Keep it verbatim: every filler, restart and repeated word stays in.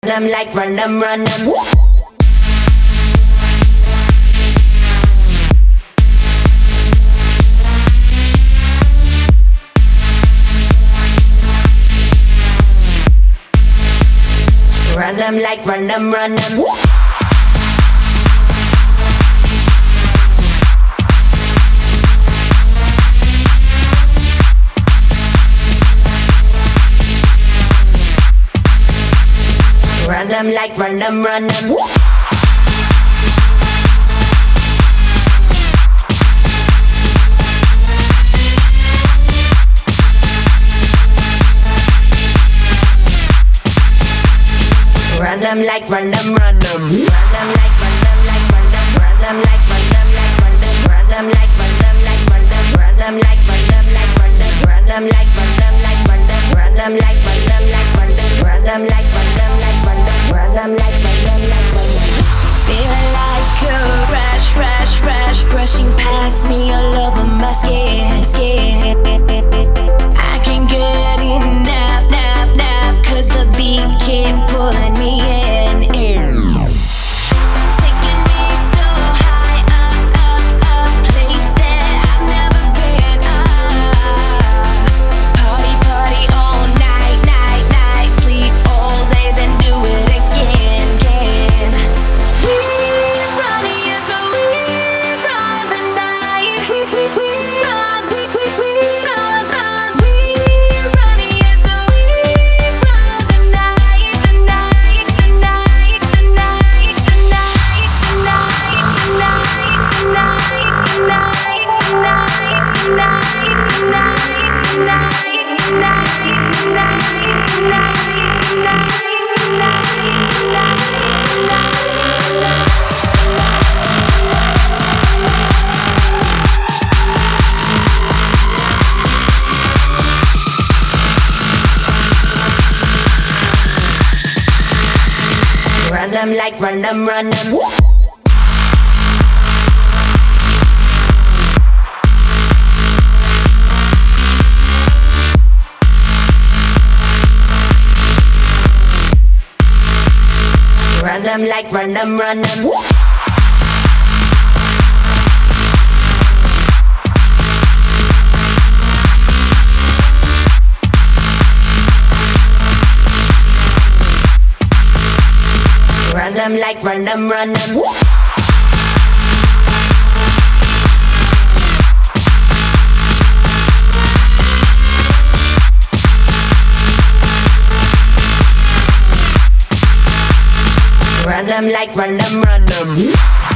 I'm like run them, run them. Run them like run them, run them. Run them like run them, run them. Run them like run them, run them. Run them like run them like run them. Run them like run them like run them. Run them like run them like run them. Run them like run them like run them. Run them like run them like run them. Run them like run them like run them. Run them like run them like run them. Run them like run them like run them. Feeling like a rush, rush, rush, brushing past me all over my skin, skin. I can't get enough, enough, enough, 'cause the beat keep pulling me in, in. Taking me so high up, up, up, place that I've never been up. Party, party all night, night, night, sleep all day, then do it again, again. We run it, so we run the night. We, we, we run, we, we, we run, run. We run it, so we run the night, the night, the night, the night, the night, the night, the night, the night, the night, the night, the night, the night, the night, the night, the night, the Run them like run them, run them. Run them like run them, run them. Run them like run them, run them. Run them like run them, run them.